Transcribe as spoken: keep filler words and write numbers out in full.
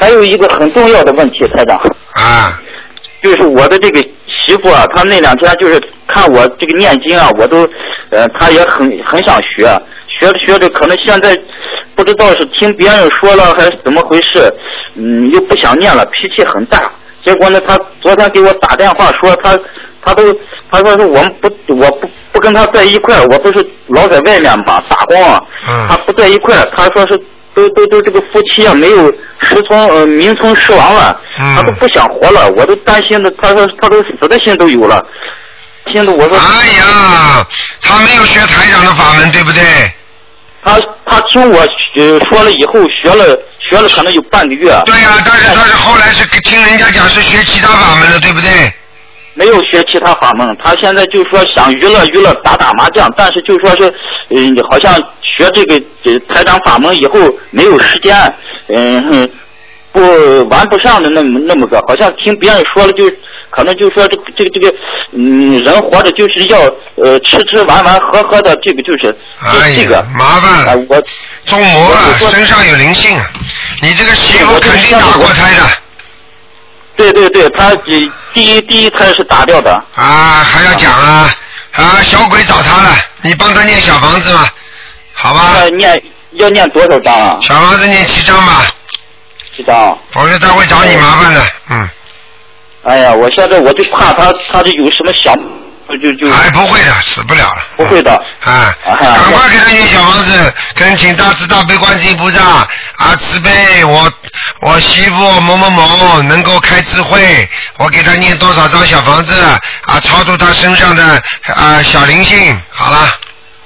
还有一个很重要的问题，台长。 啊。 就是我的这个媳妇啊，她那两天就是看我这个念经啊，我都，呃，她也很很想学，学着学着可能现在不知道是听别人说了还是怎么回事，嗯，又不想念了，脾气很大。结果呢，她昨天给我打电话说，她她都她说是我们不我不不跟她在一块，我不是老在外面嘛打工啊，她不在一块，她说是。都都都这个夫妻啊，没有时从呃名存实亡了，他都不想活了，我都担心的，他说他都死的心都有了，心的我说。 哎呀，他没有学台长的法门，对不对？ 他他听我呃说了以后，学了学了可能有半个月。 对呀、啊，但是他是后来是听人家讲是学其他法门的，对不对？ 没有学其他法门，他现在就说想娱乐娱乐打打麻将，但是就说是，嗯、呃，好像学这个呃台长法门以后没有时间，嗯、呃，不玩不上的那么那么个，好像听别人说了就可能就说这个这个这个，嗯，人活着就是要呃吃吃玩玩喝喝的，这个就是哎这个麻烦了， 呃、我中魔了，身上有灵性，你这个媳妇肯定打过胎的。 对对对，他第一第一胎是打掉的。 啊，还要讲啊啊！小鬼找他了，你帮他念小房子嘛，好吧？ 要念要念多少张啊？ 小房子念七张吧。 七张。 否则他会找你麻烦的，嗯。 哎呀，我现在我就怕他，他这有什么想。就就哎，不会的，死不了了。 不会的。 啊，赶快给他念小房子，跟请大慈大悲观世音菩萨啊慈悲我我媳妇某某某能够开智慧，我给他念多少张小房子啊，超度他身上的啊小灵性，好了。